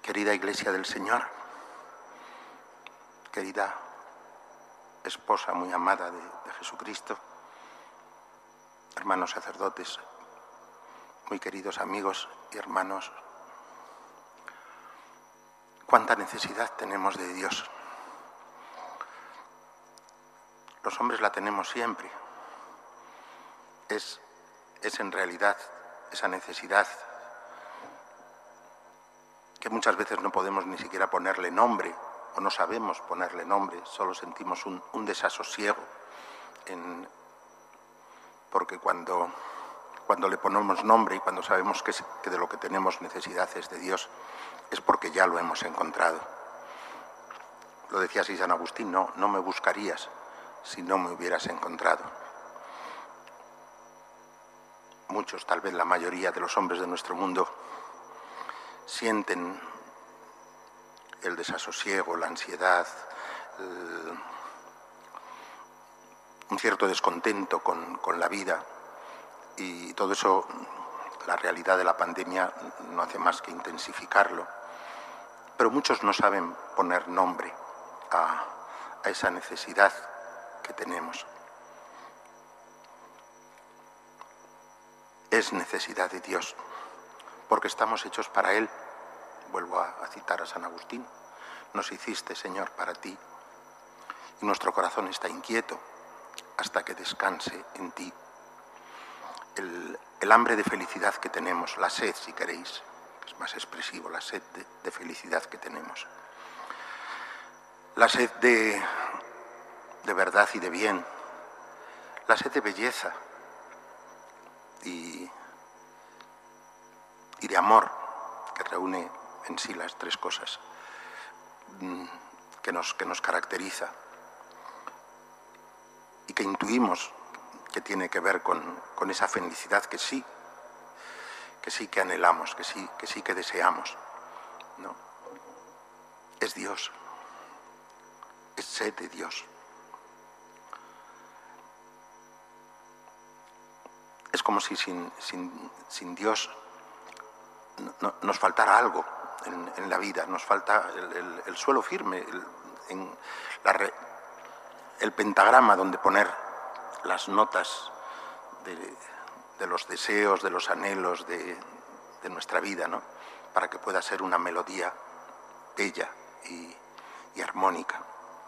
Querida Iglesia del Señor, querida esposa muy amada de Jesucristo, hermanos sacerdotes, muy queridos amigos y hermanos, cuánta necesidad tenemos de Dios. Los hombres la tenemos siempre. Es en realidad esa necesidad que muchas veces no podemos ni siquiera ponerle nombre o no sabemos ponerle nombre, solo sentimos un desasosiego, porque cuando le ponemos nombre y cuando sabemos que de lo que tenemos necesidad es de Dios, es porque ya lo hemos encontrado. Lo decía así San Agustín, no me buscarías si no me hubieras encontrado. Muchos, tal vez la mayoría de los hombres de nuestro mundo, sienten el desasosiego, la ansiedad, un cierto descontento con la vida, y todo eso, la realidad de la pandemia no hace más que intensificarlo. Pero muchos no saben poner nombre a esa necesidad que tenemos. Es necesidad de Dios, porque estamos hechos para Él. Vuelvo a citar a San Agustín: nos hiciste, Señor, para ti, y nuestro corazón está inquieto hasta que descanse en ti. El hambre de felicidad que tenemos, la sed, si queréis, es más expresivo, la sed de felicidad que tenemos, la sed de verdad y de bien, la sed de belleza y de amor, que reúne en sí las tres cosas que nos caracteriza y que intuimos que tiene que ver con esa felicidad que sí que anhelamos, que sí que deseamos, ¿no? Es Dios, es sed de Dios. Es como si sin Dios nos faltara algo en la vida, nos falta el suelo firme, el pentagrama donde poner las notas de los deseos, de los anhelos de nuestra vida, ¿no? Para que pueda ser una melodía bella y armónica.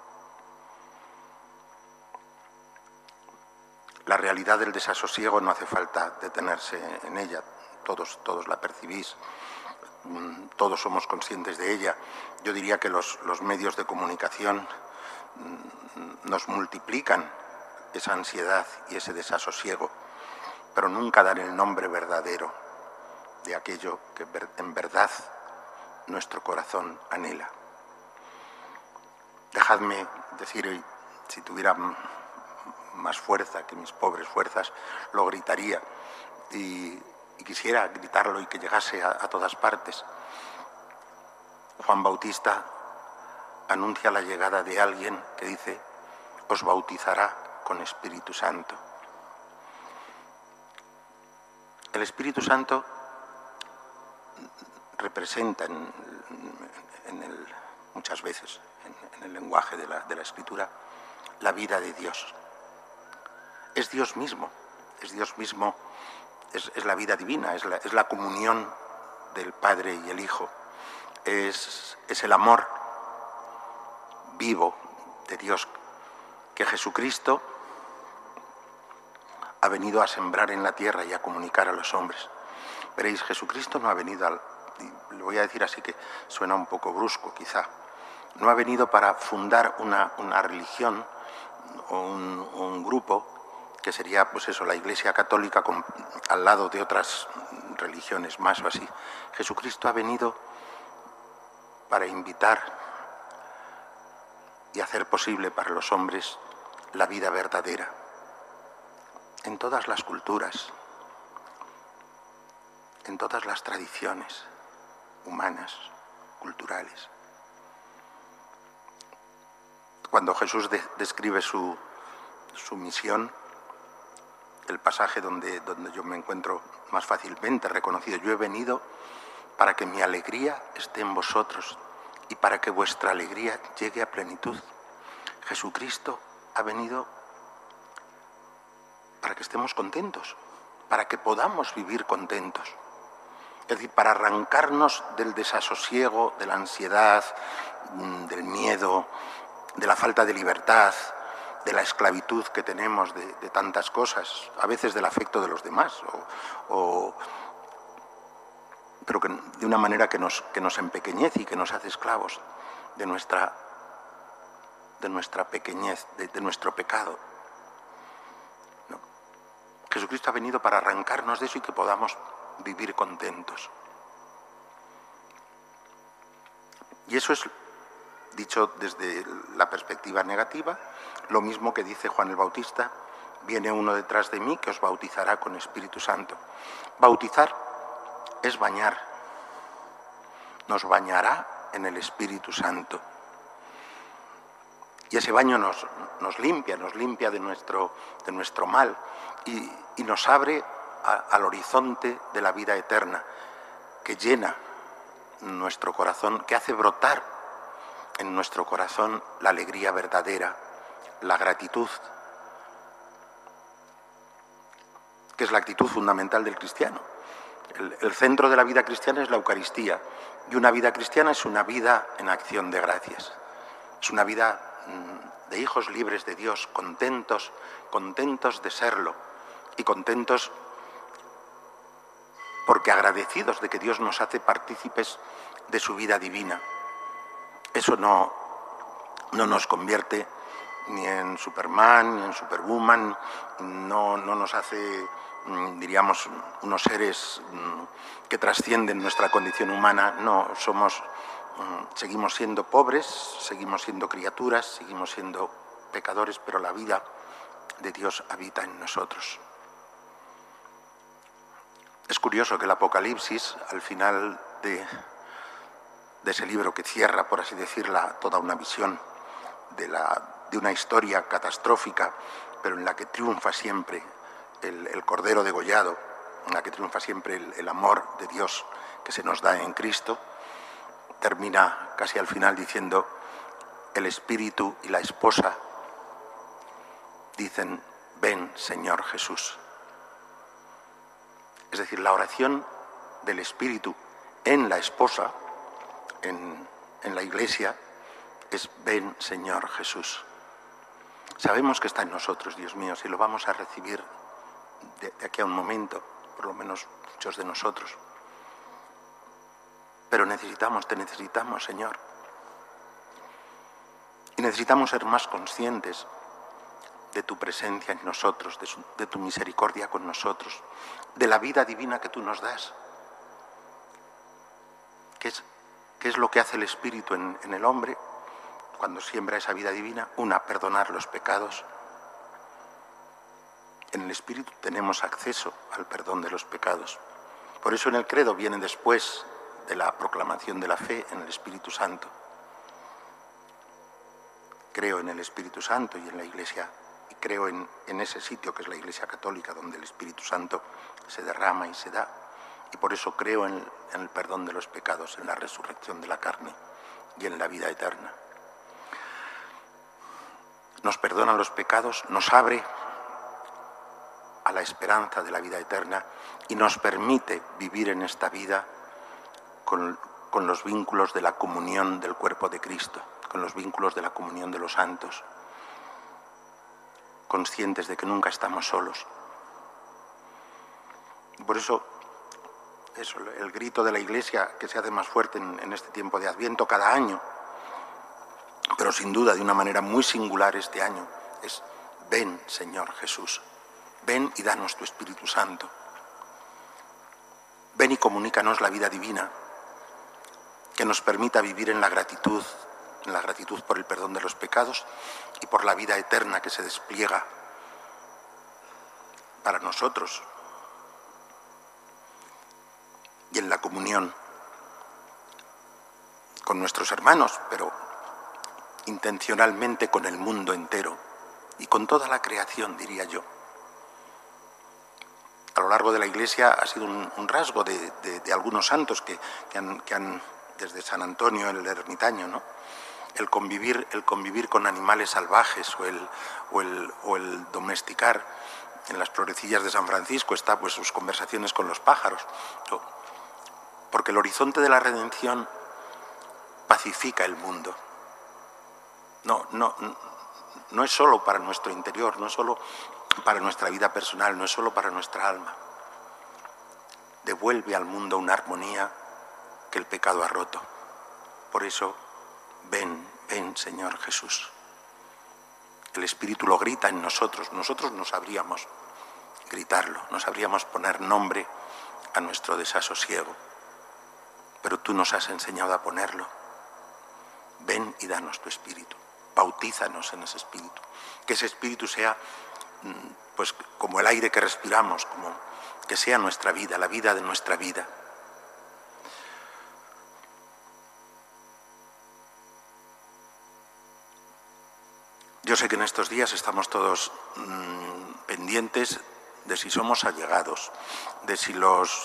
La realidad del desasosiego no hace falta detenerse en ella, todos la percibís, todos somos conscientes de ella. Yo diría que los medios de comunicación nos multiplican esa ansiedad y ese desasosiego, pero nunca dan el nombre verdadero de aquello que en verdad nuestro corazón anhela. Dejadme decir, si tuviera más fuerza que mis pobres fuerzas, lo gritaría, y quisiera gritarlo y que llegase a todas partes. Juan Bautista anuncia la llegada de alguien que dice: os bautizará con Espíritu Santo. El Espíritu Santo representa muchas veces en el lenguaje de la Escritura la vida de Dios. Es Dios mismo, es la vida divina, es la comunión del Padre y el Hijo, es el amor vivo de Dios que Jesucristo ha venido a sembrar en la tierra y a comunicar a los hombres. Veréis, Jesucristo no ha venido, lo voy a decir así que suena un poco brusco quizá, no ha venido para fundar una religión o un grupo que sería, pues eso, la Iglesia Católica al lado de otras religiones más o así. Jesucristo ha venido para invitar y hacer posible para los hombres la vida verdadera, en todas las culturas, en todas las tradiciones humanas, culturales. Cuando Jesús describe su misión, el pasaje donde yo me encuentro más fácilmente reconocido: yo he venido para que mi alegría esté en vosotros y para que vuestra alegría llegue a plenitud. Jesucristo ha venido para que estemos contentos, para que podamos vivir contentos. Es decir, para arrancarnos del desasosiego, de la ansiedad, del miedo, de la falta de libertad, de la esclavitud que tenemos de tantas cosas, a veces del afecto de los demás, pero que, de una manera que nos empequeñece y que nos hace esclavos de nuestra pequeñez, de nuestro pecado. ¿No? Jesucristo ha venido para arrancarnos de eso y que podamos vivir contentos. Y eso es, dicho desde la perspectiva negativa, lo mismo que dice Juan el Bautista: viene uno detrás de mí que os bautizará con Espíritu Santo. Bautizar es bañar, nos bañará en el Espíritu Santo. Y ese baño nos limpia de nuestro mal y nos abre al horizonte de la vida eterna, que llena nuestro corazón, que hace brotar en nuestro corazón la alegría verdadera, la gratitud, que es la actitud fundamental del cristiano. El centro de la vida cristiana es la Eucaristía, y una vida cristiana es una vida en acción de gracias. Es una vida de hijos libres de Dios, contentos de serlo, y contentos porque agradecidos de que Dios nos hace partícipes de su vida divina. Eso no nos convierte ni en Superman, ni en Superwoman, no nos hace, diríamos, unos seres que trascienden nuestra condición humana. No, seguimos siendo pobres, seguimos siendo criaturas, seguimos siendo pecadores, pero la vida de Dios habita en nosotros. Es curioso que el Apocalipsis, al final de ese libro que cierra, por así decirla, toda una visión de una historia catastrófica, pero en la que triunfa siempre el Cordero degollado, en la que triunfa siempre el amor de Dios que se nos da en Cristo, termina casi al final diciendo: el Espíritu y la esposa dicen: ven, Señor Jesús. Es decir, la oración del Espíritu en la esposa, en la Iglesia, es: ven, Señor Jesús. Sabemos que está en nosotros, Dios mío, si lo vamos a recibir de aquí a un momento, por lo menos muchos de nosotros. Pero te necesitamos, Señor. Y necesitamos ser más conscientes de tu presencia en nosotros, de tu misericordia con nosotros, de la vida divina que tú nos das. ¿Qué es lo que hace el Espíritu en el hombre cuando siembra esa vida divina? Perdonar los pecados. En el Espíritu tenemos acceso al perdón de los pecados. Por eso en el credo viene después de la proclamación de la fe en el Espíritu Santo. Creo en el Espíritu Santo y en la Iglesia, y creo en ese sitio que es la Iglesia Católica, donde el Espíritu Santo se derrama y se da. Y por eso creo en el perdón de los pecados, en la resurrección de la carne y en la vida eterna. Nos perdona los pecados, nos abre a la esperanza de la vida eterna y nos permite vivir en esta vida con los vínculos de la comunión del cuerpo de Cristo, con los vínculos de la comunión de los santos, conscientes de que nunca estamos solos. Por eso, el grito de la Iglesia, que se hace más fuerte en este tiempo de Adviento cada año, pero sin duda de una manera muy singular este año, es: ven, Señor Jesús, ven y danos tu Espíritu Santo. Ven y comunícanos la vida divina, que nos permita vivir en la gratitud por el perdón de los pecados y por la vida eterna que se despliega para nosotros, y en la comunión con nuestros hermanos, pero intencionalmente con el mundo entero y con toda la creación, diría yo. A lo largo de la Iglesia ha sido un rasgo de algunos santos que han, desde San Antonio, el ermitaño, ¿no? El convivir con animales salvajes o el domesticar. En las florecillas de San Francisco está pues sus conversaciones con los pájaros. Porque el horizonte de la redención pacifica el mundo. No es solo para nuestro interior, no es solo para nuestra vida personal, no es solo para nuestra alma. Devuelve al mundo una armonía que el pecado ha roto. Por eso, ven, Señor Jesús. El Espíritu lo grita en nosotros. Nosotros no sabríamos gritarlo, no sabríamos poner nombre a nuestro desasosiego. Pero tú nos has enseñado a ponerlo. Ven y danos tu Espíritu. Bautízanos en ese Espíritu. Que ese Espíritu sea pues como el aire que respiramos, como que sea nuestra vida, la vida de nuestra vida. Yo sé que en estos días estamos todos pendientes de si somos allegados, de si nos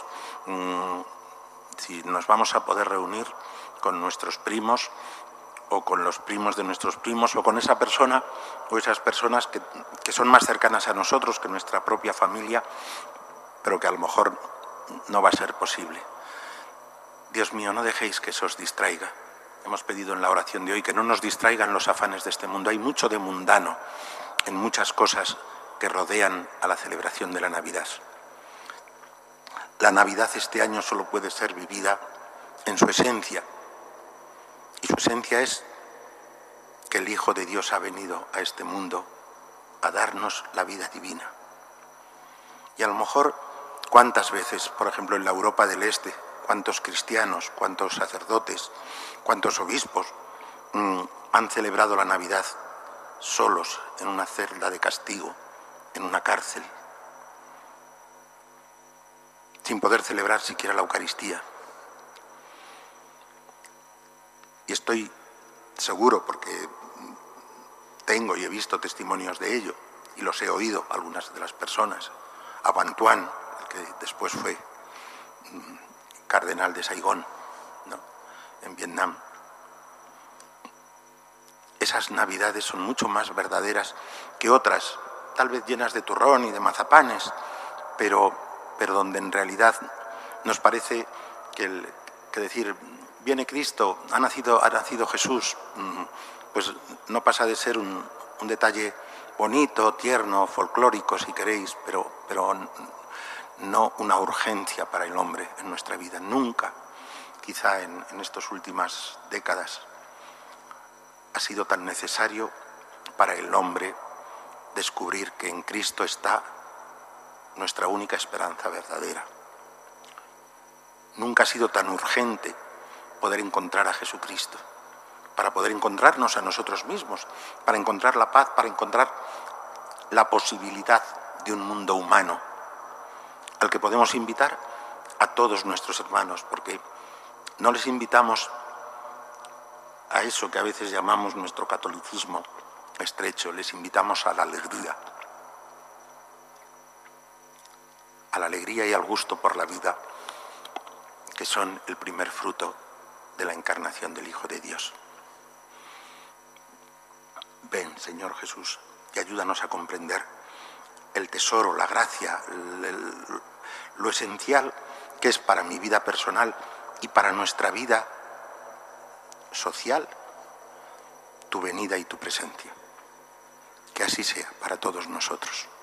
vamos a poder reunir con nuestros primos o con los primos de nuestros primos o con esa persona o esas personas que son más cercanas a nosotros que nuestra propia familia, pero que a lo mejor no va a ser posible. Dios mío, no dejéis que eso os distraiga. Hemos pedido en la oración de hoy que no nos distraigan los afanes de este mundo. Hay mucho de mundano en muchas cosas que rodean a la celebración de la Navidad. La Navidad este año solo puede ser vivida en su esencia. Y su esencia es que el Hijo de Dios ha venido a este mundo a darnos la vida divina. Y a lo mejor, ¿cuántas veces, por ejemplo, en la Europa del Este, cuántos cristianos, cuántos sacerdotes, cuántos obispos han celebrado la Navidad solos en una celda de castigo, en una cárcel, sin poder celebrar siquiera la Eucaristía? Y estoy seguro, porque tengo y he visto testimonios de ello, y los he oído algunas de las personas, a Van Thuan, el que después fue cardenal de Saigón, ¿no?, en Vietnam. Esas Navidades son mucho más verdaderas que otras, tal vez llenas de turrón y de mazapanes, pero donde en realidad nos parece que decir viene Cristo, ha nacido Jesús, pues no pasa de ser un detalle bonito, tierno, folclórico si queréis, pero no una urgencia para el hombre en nuestra vida. Nunca, quizá en estas últimas décadas, ha sido tan necesario para el hombre descubrir que en Cristo está nuestra única esperanza verdadera. Nunca ha sido tan urgente poder encontrar a Jesucristo, para poder encontrarnos a nosotros mismos, para encontrar la paz, para encontrar la posibilidad de un mundo humano al que podemos invitar a todos nuestros hermanos, porque no les invitamos a eso que a veces llamamos nuestro catolicismo estrecho, les invitamos a la alegría y al gusto por la vida, que son el primer fruto de la encarnación del Hijo de Dios. Ven, Señor Jesús, y ayúdanos a comprender el tesoro, la gracia, lo esencial que es para mi vida personal y para nuestra vida social, tu venida y tu presencia. Que así sea para todos nosotros.